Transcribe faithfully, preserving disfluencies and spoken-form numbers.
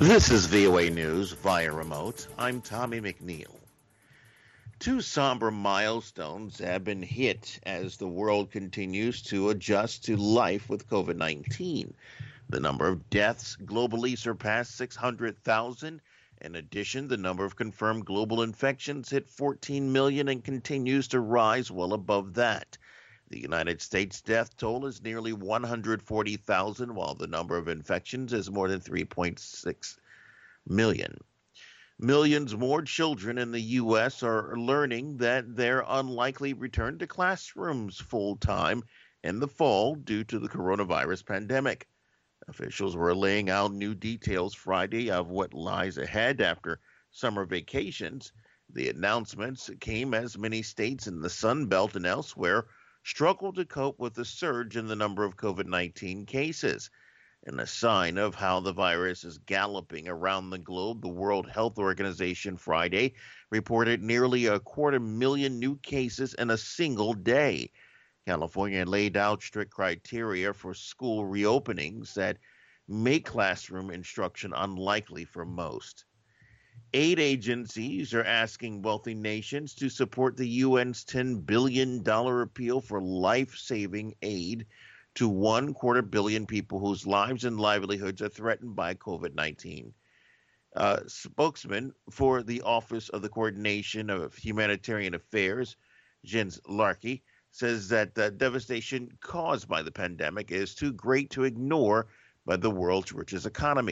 This is V O A News via remote. I'm Tommy McNeil. Two somber milestones have been hit as the world continues to adjust to life with COVID nineteen. The number of deaths globally surpassed six hundred thousand. In addition, the number of confirmed global infections hit fourteen million and continues to rise well above that. The United States death toll is nearly one hundred forty thousand, while the number of infections is more than three point six million. Millions more children in the U S are learning that they're unlikely return to classrooms full time in the fall due to the coronavirus pandemic. Officials were laying out new details Friday of what lies ahead after summer vacations. The announcements came as many states in the Sun Belt and elsewhere struggle to cope with the surge in the number of COVID nineteen cases. In a sign of how the virus is galloping around the globe, the World Health Organization Friday reported nearly a quarter million new cases in a single day. California laid out strict criteria for school reopenings that make classroom instruction unlikely for most. Aid agencies are asking wealthy nations to support the U N's ten billion dollars appeal for life-saving aid to one quarter billion people whose lives and livelihoods are threatened by COVID nineteen. Uh, spokesman for the Office of the Coordination of Humanitarian Affairs, Jens Larky, says that the devastation caused by the pandemic is too great to ignore by the world's richest economy.